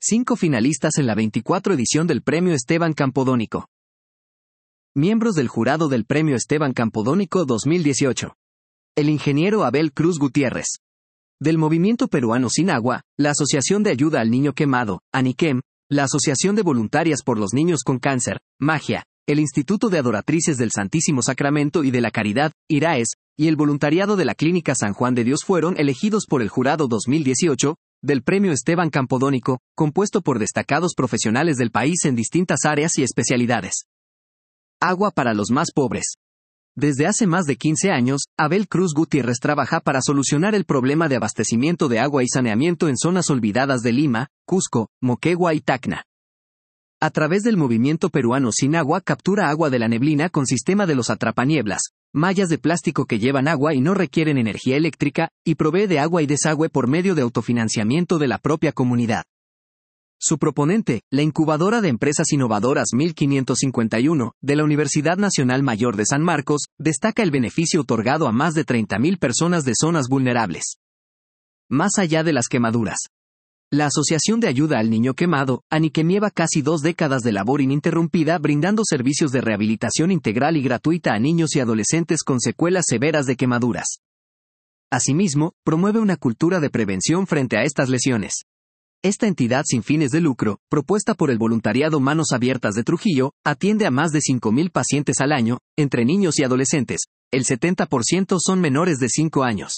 5 finalistas en la 24 edición del Premio Esteban Campodónico. Miembros del jurado del Premio Esteban Campodónico 2018. El ingeniero Abel Cruz Gutiérrez. Del Movimiento Peruano Sin Agua, la Asociación de Ayuda al Niño Quemado, ANIQUEM, la Asociación de Voluntarias por los Niños con Cáncer, MAGIA, el Instituto de Adoratrices del Santísimo Sacramento y de la Caridad, IRAES, y el voluntariado de la Clínica San Juan de Dios fueron elegidos por el jurado 2018, del Premio Esteban Campodónico, compuesto por destacados profesionales del país en distintas áreas y especialidades. Agua para los más pobres. Desde hace más de 15 años, Abel Cruz Gutiérrez trabaja para solucionar el problema de abastecimiento de agua y saneamiento en zonas olvidadas de Lima, Cusco, Moquegua y Tacna. A través del Movimiento Peruano Sin Agua captura agua de la neblina con sistema de los atrapanieblas, mallas de plástico que llevan agua y no requieren energía eléctrica, y provee de agua y desagüe por medio de autofinanciamiento de la propia comunidad. Su proponente, la Incubadora de Empresas Innovadoras 1551, de la Universidad Nacional Mayor de San Marcos, destaca el beneficio otorgado a más de 30.000 personas de zonas vulnerables. Más allá de las quemaduras. La Asociación de Ayuda al Niño Quemado, ANIQUEM, lleva casi 2 décadas de labor ininterrumpida brindando servicios de rehabilitación integral y gratuita a niños y adolescentes con secuelas severas de quemaduras. Asimismo, promueve una cultura de prevención frente a estas lesiones. Esta entidad sin fines de lucro, propuesta por el voluntariado Manos Abiertas de Trujillo, atiende a más de 5.000 pacientes al año, entre niños y adolescentes. El 70% son menores de 5 años.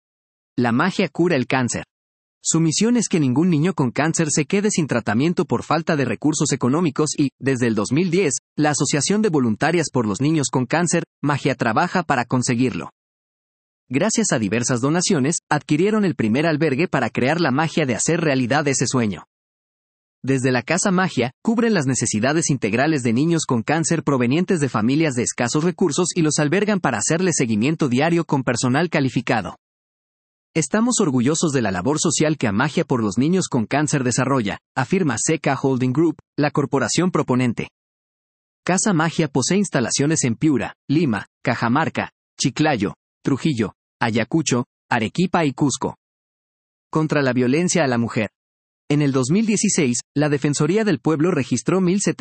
La magia cura el cáncer. Su misión es que ningún niño con cáncer se quede sin tratamiento por falta de recursos económicos y, desde el 2010, la Asociación de Voluntarias por los Niños con Cáncer, MAGIA, trabaja para conseguirlo. Gracias a diversas donaciones, adquirieron el primer albergue para crear la magia de hacer realidad ese sueño. Desde la Casa Magia, cubren las necesidades integrales de niños con cáncer provenientes de familias de escasos recursos y los albergan para hacerle seguimiento diario con personal calificado. Estamos orgullosos de la labor social que Magia por los Niños con Cáncer desarrolla, afirma CK Holding Group, la corporación proponente. Casa Magia posee instalaciones en Piura, Lima, Cajamarca, Chiclayo, Trujillo, Ayacucho, Arequipa y Cusco. Contra la violencia a la mujer. En el 2016, la Defensoría del Pueblo registró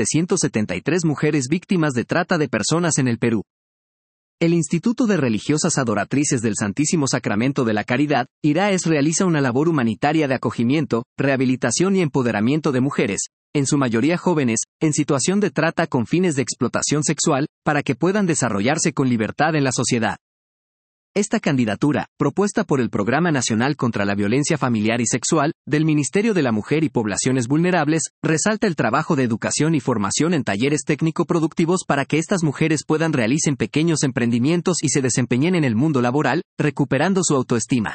1.773 mujeres víctimas de trata de personas en el Perú. El Instituto de Religiosas Adoratrices del Santísimo Sacramento de la Caridad, IRAES, realiza una labor humanitaria de acogimiento, rehabilitación y empoderamiento de mujeres, en su mayoría jóvenes, en situación de trata con fines de explotación sexual, para que puedan desarrollarse con libertad en la sociedad. Esta candidatura, propuesta por el Programa Nacional contra la Violencia Familiar y Sexual, del Ministerio de la Mujer y Poblaciones Vulnerables, resalta el trabajo de educación y formación en talleres técnico-productivos para que estas mujeres puedan realizar pequeños emprendimientos y se desempeñen en el mundo laboral, recuperando su autoestima.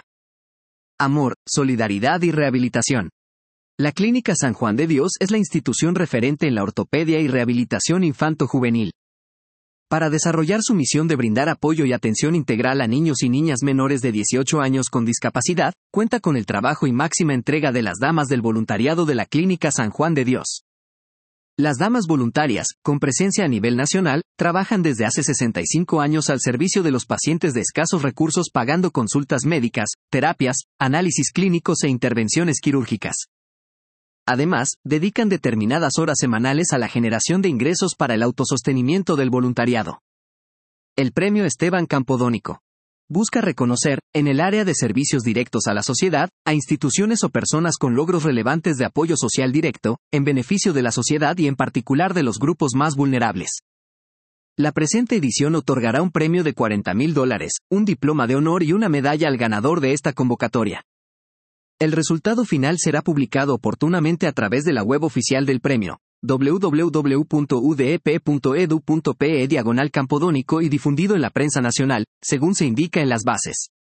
Amor, solidaridad y rehabilitación. La Clínica San Juan de Dios es la institución referente en la ortopedia y rehabilitación infanto-juvenil. Para desarrollar su misión de brindar apoyo y atención integral a niños y niñas menores de 18 años con discapacidad, cuenta con el trabajo y máxima entrega de las damas del voluntariado de la Clínica San Juan de Dios. Las damas voluntarias, con presencia a nivel nacional, trabajan desde hace 65 años al servicio de los pacientes de escasos recursos pagando consultas médicas, terapias, análisis clínicos e intervenciones quirúrgicas. Además, dedican determinadas horas semanales a la generación de ingresos para el autosostenimiento del voluntariado. El Premio Esteban Campodónico busca reconocer, en el área de servicios directos a la sociedad, a instituciones o personas con logros relevantes de apoyo social directo, en beneficio de la sociedad y en particular de los grupos más vulnerables. La presente edición otorgará un premio de $40.000, un diploma de honor y una medalla al ganador de esta convocatoria. El resultado final será publicado oportunamente a través de la web oficial del premio, www.udep.edu.pe/campodónico y difundido en la prensa nacional, según se indica en las bases.